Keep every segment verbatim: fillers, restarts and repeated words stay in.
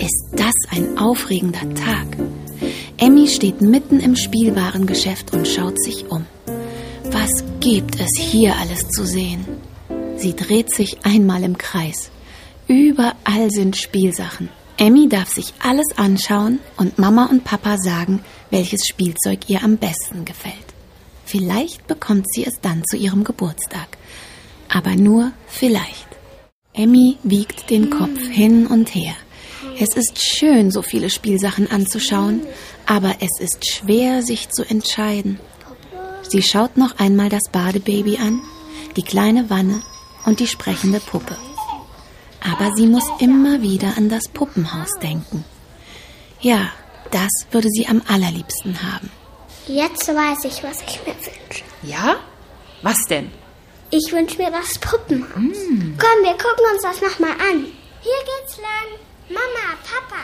Ist das ein aufregender Tag? Emmy steht mitten im Spielwarengeschäft und schaut sich um. Was gibt es hier alles zu sehen? Sie dreht sich einmal im Kreis. Überall sind Spielsachen. Emmy darf sich alles anschauen und Mama und Papa sagen, welches Spielzeug ihr am besten gefällt. Vielleicht bekommt sie es dann zu ihrem Geburtstag. Aber nur vielleicht. Emmy wiegt den Kopf hin und her. Es ist schön, so viele Spielsachen anzuschauen, aber es ist schwer, sich zu entscheiden. Sie schaut noch einmal das Badebaby an, die kleine Wanne und die sprechende Puppe. Aber sie muss immer wieder an das Puppenhaus denken. Ja, das würde sie am allerliebsten haben. Jetzt weiß ich, was ich mir wünsche. Ja? Was denn? Ich wünsche mir das Puppenhaus. Mm. Komm, wir gucken uns das nochmal an. Hier geht's lang. Mama, Papa,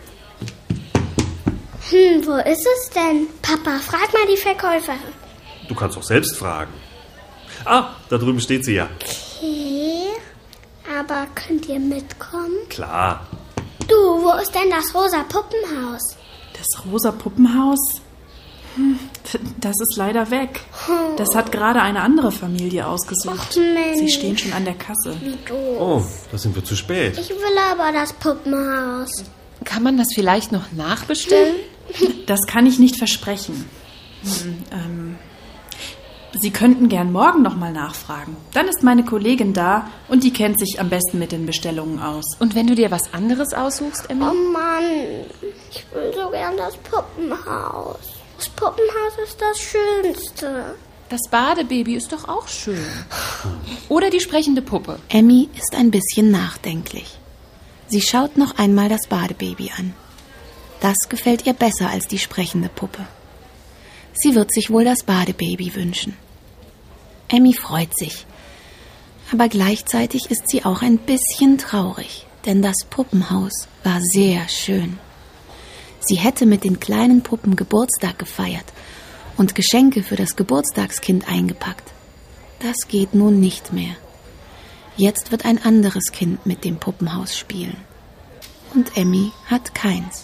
komm. Hm, wo ist es denn? Papa, frag mal die Verkäuferin. Du kannst auch selbst fragen. Ah, da drüben steht sie ja. Okay, aber könnt ihr mitkommen? Klar. Du, wo ist denn das rosa Puppenhaus? Das rosa Puppenhaus? Hm, das ist leider weg. Das hat gerade eine andere Familie ausgesucht. Och, Mensch. Sie stehen schon an der Kasse. Wie doof. Oh, da sind wir zu spät. Ich will aber das Puppenhaus. Kann man das vielleicht noch nachbestellen? Das kann ich nicht versprechen. Hm, ähm, Sie könnten gern morgen noch mal nachfragen. Dann ist meine Kollegin da und die kennt sich am besten mit den Bestellungen aus. Und wenn du dir was anderes aussuchst, Emmy? Oh Mann, ich will so gern das Puppenhaus. Das Puppenhaus ist das Schönste. Das Badebaby ist doch auch schön. Oder die sprechende Puppe. Emmy ist ein bisschen nachdenklich. Sie schaut noch einmal das Badebaby an. Das gefällt ihr besser als die sprechende Puppe. Sie wird sich wohl das Badebaby wünschen. Emmy freut sich. Aber gleichzeitig ist sie auch ein bisschen traurig, denn das Puppenhaus war sehr schön. Sie hätte mit den kleinen Puppen Geburtstag gefeiert und Geschenke für das Geburtstagskind eingepackt. Das geht nun nicht mehr. Jetzt wird ein anderes Kind mit dem Puppenhaus spielen. Und Emmy hat keins.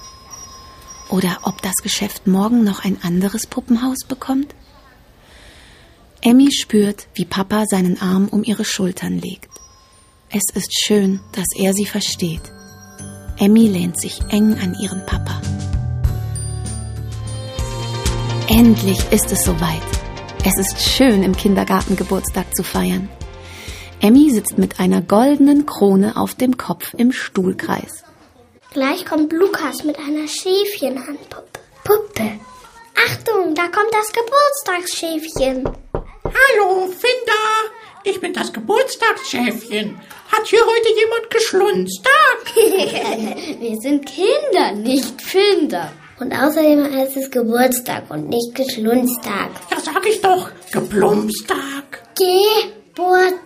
Oder ob das Geschäft morgen noch ein anderes Puppenhaus bekommt? Emmy spürt, wie Papa seinen Arm um ihre Schultern legt. Es ist schön, dass er sie versteht. Emmy lehnt sich eng an ihren Papa. Endlich ist es soweit. Es ist schön, im Kindergarten Geburtstag zu feiern. Emmy sitzt mit einer goldenen Krone auf dem Kopf im Stuhlkreis. Gleich kommt Lukas mit einer Schäfchenhandpuppe. Puppe. Achtung, da kommt das Geburtstagsschäfchen. Hallo, Finder. Ich bin das Geburtstagsschäfchen. Hat hier heute jemand geschlunztag? Wir sind Kinder, nicht Finder. Und außerdem heißt es Geburtstag und nicht Geschlunztag. Ja, sag ich doch. Geplumpstag. Geburtstag.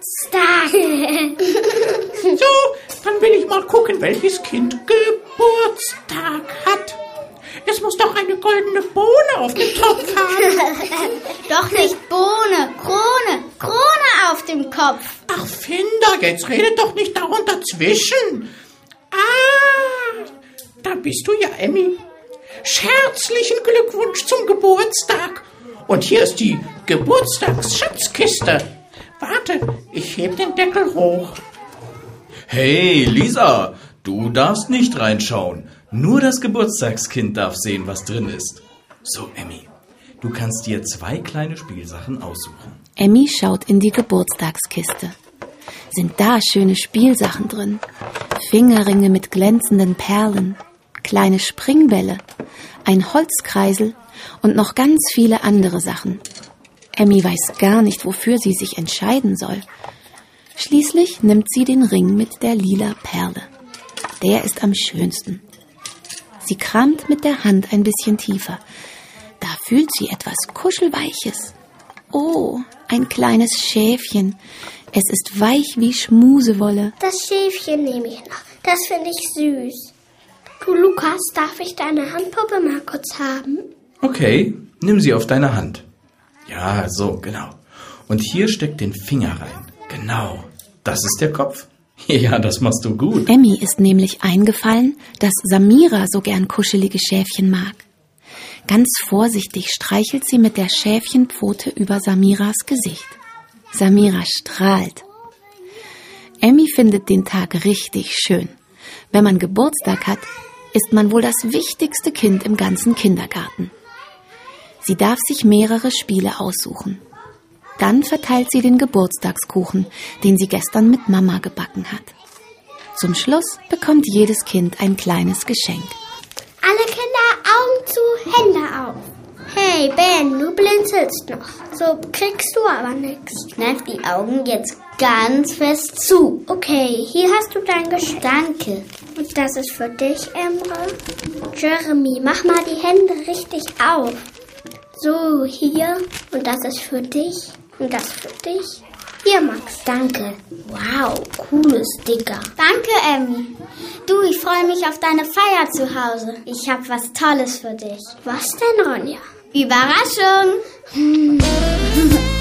So, dann will ich mal gucken, welches Kind Geburtstag hat. Es muss doch eine goldene Bohne auf dem Topf haben. Doch nicht Bohne, Krone, Krone auf dem Kopf. Ach, Finder, jetzt redet doch nicht dauernd dazwischen. Ah, da bist du ja, Emmy. Herzlichen Glückwunsch zum Geburtstag. Und hier ist die Geburtstagsschatzkiste. Warte, ich heb den Deckel hoch. Hey, Lisa, du darfst nicht reinschauen. Nur das Geburtstagskind darf sehen, was drin ist. So, Emmy, du kannst dir zwei kleine Spielsachen aussuchen. Emmy schaut in die Geburtstagskiste. Sind da schöne Spielsachen drin? Fingerringe mit glänzenden Perlen, kleine Springbälle, ein Holzkreisel und noch ganz viele andere Sachen. Emmy weiß gar nicht, wofür sie sich entscheiden soll. Schließlich nimmt sie den Ring mit der lila Perle. Der ist am schönsten. Sie kramt mit der Hand ein bisschen tiefer. Da fühlt sie etwas Kuschelweiches. Oh, ein kleines Schäfchen. Es ist weich wie Schmusewolle. Das Schäfchen nehme ich noch. Das finde ich süß. Du, Lukas, darf ich deine Handpuppe mal kurz haben? Okay, nimm sie auf deine Hand. Ja, so, genau. Und hier steck den Finger rein. Genau, das ist der Kopf. Ja, das machst du gut. Emmy ist nämlich eingefallen, dass Samira so gern kuschelige Schäfchen mag. Ganz vorsichtig streichelt sie mit der Schäfchenpfote über Samiras Gesicht. Samira strahlt. Emmy findet den Tag richtig schön. Wenn man Geburtstag hat, ist man wohl das wichtigste Kind im ganzen Kindergarten. Sie darf sich mehrere Spiele aussuchen. Dann verteilt sie den Geburtstagskuchen, den sie gestern mit Mama gebacken hat. Zum Schluss bekommt jedes Kind ein kleines Geschenk. Alle Kinder Augen zu, Hände auf. Hey Ben, du blinzelst noch. So kriegst du aber nichts. Kneif die Augen jetzt ganz fest zu. Okay, hier hast du dein Geschenk. Danke. Und das ist für dich, Emre. Jeremy, mach mal die Hände richtig auf. So, hier. Und das ist für dich. Und das für dich. Hier, Max. Danke. Wow, cooles Sticker. Danke, Emmy. Du, ich freue mich auf deine Feier zu Hause. Ich habe was Tolles für dich. Was denn, Ronja? Überraschung.